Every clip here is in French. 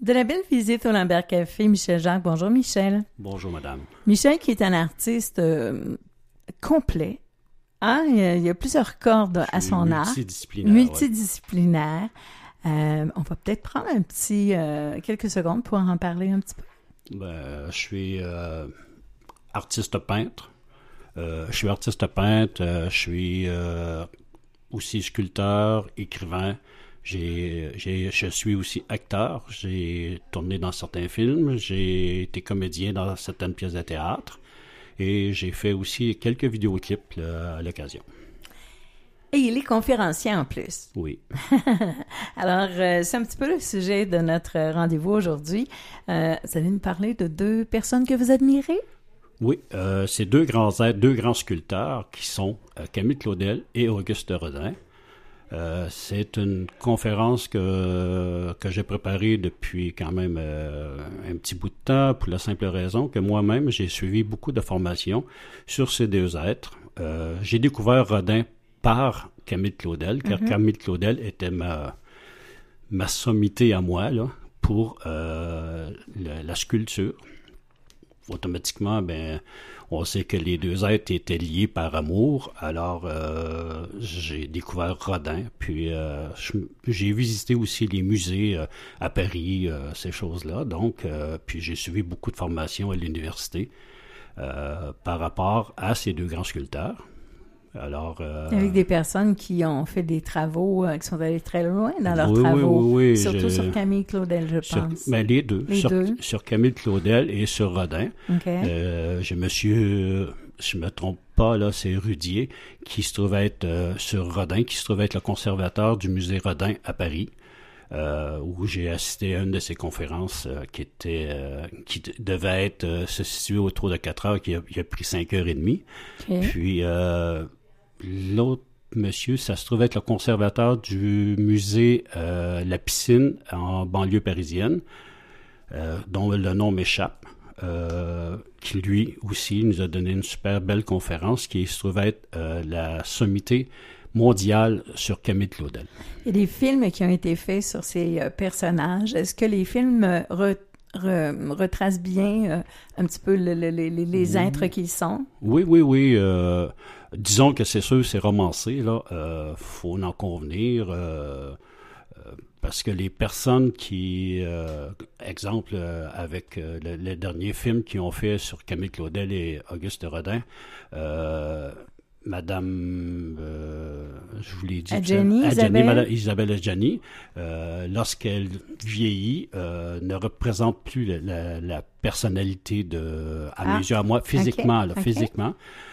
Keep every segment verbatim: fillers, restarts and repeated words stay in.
De la belle visite au Lambert Café, Michel Jacques. Bonjour, Michel. Bonjour, madame. Michel, qui est un artiste euh, complet. Hein? Il, y a, il y a plusieurs cordes à son art. Multidisciplinaire. Multidisciplinaire. Ouais. Euh, on va peut-être prendre un petit, euh, quelques secondes pour en parler un petit peu. Ben, je suis euh, artiste peintre. Euh, je suis artiste peintre. Euh, je suis euh, aussi sculpteur, écrivain. J'ai, j'ai, je suis aussi acteur. J'ai tourné dans certains films. J'ai été comédien dans certaines pièces de théâtre. Et j'ai fait aussi quelques vidéoclips là, à l'occasion. Et il est conférencier en plus. Oui. Alors, euh, c'est un petit peu le sujet de notre rendez-vous aujourd'hui. Euh, vous allez nous parler de deux personnes que vous admirez? Oui, euh, c'est deux grands êtres, deux grands sculpteurs qui sont euh, Camille Claudel et Auguste Rodin. Euh, c'est une conférence que, que j'ai préparée depuis quand même euh, un petit bout de temps pour la simple raison que moi-même, j'ai suivi beaucoup de formations sur ces deux êtres. Euh, j'ai découvert Rodin par Camille Claudel, car mm-hmm. Camille Claudel était ma, ma sommité à moi là, pour euh, la, la sculpture. Automatiquement, ben, on sait que les deux êtres étaient liés par amour. Alors, euh, j'ai découvert Rodin. Puis, euh, je, j'ai visité aussi les musées euh, à Paris, euh, ces choses-là. Donc, euh, puis j'ai suivi beaucoup de formations à l'université euh, par rapport à ces deux grands sculpteurs. Alors, euh, avec des personnes qui ont fait des travaux, euh, qui sont allés très loin dans leurs oui, travaux. Oui, oui, oui. Surtout je, sur Camille Claudel, je sur, pense. Ben, les deux. Les sur, deux. Sur Camille Claudel et sur Rodin. Okay. Euh, je me suis, je me trompe pas, là, c'est Rudier, qui se trouve être, euh, sur Rodin, qui se trouve être le conservateur du musée Rodin à Paris. Euh, où j'ai assisté à une de ses conférences euh, qui était euh, qui devait être euh, se situer autour de quatre heures, qui a, qui a pris cinq heures et demie. Okay. Puis euh, l'autre monsieur, ça se trouve être le conservateur du musée euh, La Piscine en banlieue parisienne, euh, dont le nom m'échappe, euh, qui lui aussi nous a donné une super belle conférence qui se trouve être euh, la sommité mondiale sur Camille Claudel. Il y a des films qui ont été faits sur ces euh, personnages. Est-ce que les films re, re, retracent bien euh, un petit peu le, le, les, les oui. êtres qu'ils sont? Oui, oui, oui. Euh, disons que c'est sûr, c'est romancé, là. Euh, faut en convenir. Euh, euh, parce que les personnes qui, euh, exemple, euh, avec euh, le, le dernier film qu'ils ont fait sur Camille Claudel et Auguste Rodin, euh, Madame, euh, je vous l'ai dit, Adjani, Adjani, Isabelle. Madame Isabelle Adjani, euh, lorsqu'elle vieillit, euh, ne représente plus la, la, la personnalité de, à ah, mes yeux, à moi, physiquement, okay, là, okay. physiquement,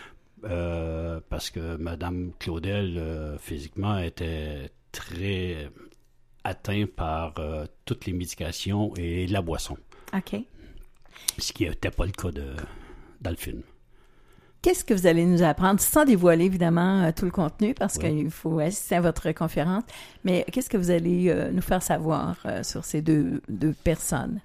euh, parce que Madame Claudel, euh, physiquement, était très atteinte par euh, toutes les médications et la boisson. OK. Ce qui n'était pas le cas de, dans le film. Qu'est-ce que vous allez nous apprendre, sans dévoiler évidemment euh, tout le contenu, parce oui. qu'il faut assister à votre conférence, mais qu'est-ce que vous allez euh, nous faire savoir euh, sur ces deux, deux personnes?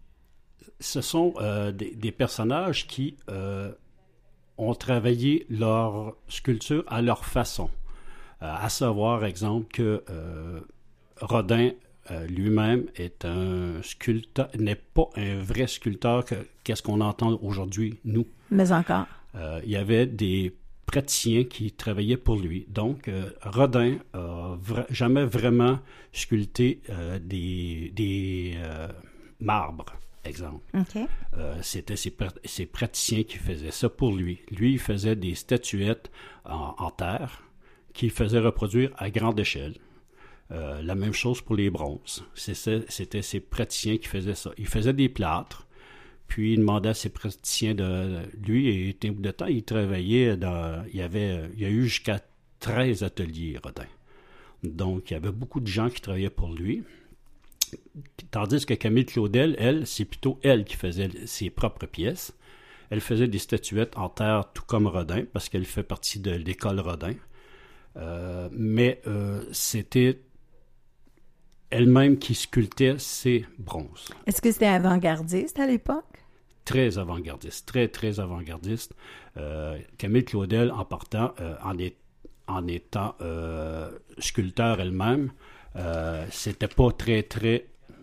Ce sont euh, des, des personnages qui euh, ont travaillé leur sculpture à leur façon. Euh, à savoir, exemple, que euh, Rodin euh, lui-même est un sculpteur, n'est pas un vrai sculpteur que qu'est-ce qu'on entend aujourd'hui, nous. Mais encore. Euh, il y avait des praticiens qui travaillaient pour lui. Donc, euh, Rodin n'a vra- jamais vraiment sculpté euh, des, des euh, marbres, exemple. Okay. Euh, c'était ses, pr- ses praticiens qui faisaient ça pour lui. Lui, il faisait des statuettes en, en terre qu'il faisait reproduire à grande échelle. Euh, la même chose pour les bronzes. C'était, c'était ses praticiens qui faisaient ça. Il faisait des plâtres. Puis, il demandait à ses praticiens de... Lui, et un bout de temps, il travaillait dans... Il y avait... Il y a eu jusqu'à treize ateliers, Rodin. Donc, il y avait beaucoup de gens qui travaillaient pour lui. Tandis que Camille Claudel, elle, c'est plutôt elle qui faisait ses propres pièces. Elle faisait des statuettes en terre, tout comme Rodin, parce qu'elle fait partie de l'école Rodin. Euh, mais euh, c'était elle-même qui sculptait ses bronzes. Est-ce que c'était avant-gardiste à l'époque? Très avant-gardiste, très, très avant-gardiste. Euh, Camille Claudel, en partant, euh, en, est, en étant euh, sculpteur elle-même, euh, c'était pas très, très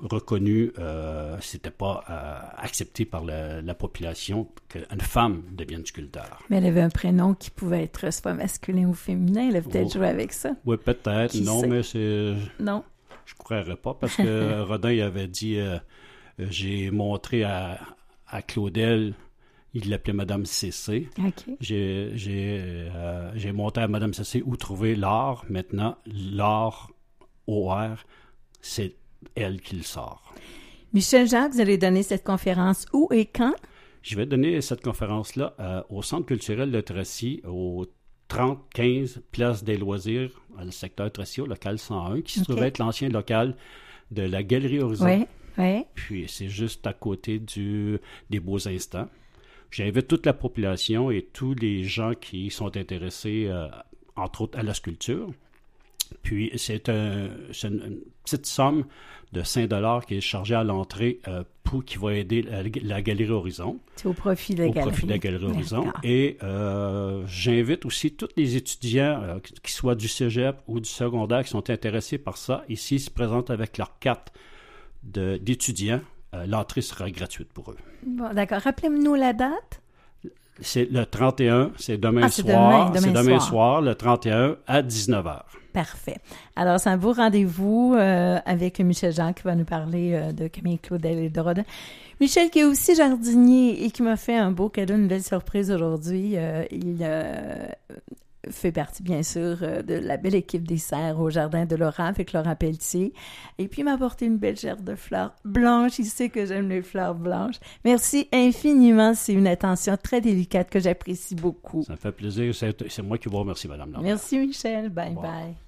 reconnu, euh, c'était pas euh, accepté par la, la population qu'une femme devienne sculpteur. Mais elle avait un prénom qui pouvait être soit masculin ou féminin. Elle a peut-être Oh. joué avec ça. Oui, peut-être. Qui non, sait? mais c'est... Non? Je ne croirais pas, parce que Rodin il avait dit, euh, j'ai montré à, à Claudel, il l'appelait Madame C C. OK. J'ai, j'ai, euh, j'ai montré à Madame C C où trouver l'art. Maintenant, l'art O R, c'est elle qui le sort. Michel Jacques, vous allez donner cette conférence où et quand? Je vais donner cette conférence-là euh, au Centre culturel de Tracy, au trente quinze Place des Loisirs, dans le secteur Tracy, au local cent un, qui se OK. trouvait être l'ancien local de la Galerie Horizon. Oui, oui. Puis c'est juste à côté du, des Beaux Instants. J'invite toute la population et tous les gens qui sont intéressés, euh, entre autres, à la sculpture. Puis c'est, un, c'est une, une petite somme de cinq dollars qui est chargée à l'entrée euh, pour qui va aider la, la Galerie Horizon. C'est au profit de la au galerie. profit de la Galerie Horizon. D'accord. Et euh, j'invite aussi tous les étudiants, euh, qui soient du cégep ou du secondaire, qui sont intéressés par ça. Ici, ils se présentent avec leur carte de, d'étudiants. Euh, l'entrée sera gratuite pour eux. Bon, d'accord. Rappelez-nous la date. C'est le trente et un, c'est demain Ah, c'est soir. demain, demain c'est demain soir. soir, le trente et un à dix-neuf heures. Parfait. Alors, c'est un beau rendez-vous euh, avec Michel Jacques qui va nous parler euh, de Camille Claudel et de Rodin. Michel qui est aussi jardinier et qui m'a fait un beau cadeau, une belle surprise aujourd'hui. Euh, il euh, fait partie, bien sûr, euh, de la belle équipe des serres au jardin de Laurent avec Laurent Pelletier. Et puis, il m'a apporté une belle gerbe de fleurs blanches. Il sait que j'aime les fleurs blanches. Merci infiniment. C'est une attention très délicate que j'apprécie beaucoup. Ça me fait plaisir. C'est, c'est moi qui vous remercie, Madame Lambert. Merci, Michel. Bye, Bon. bye.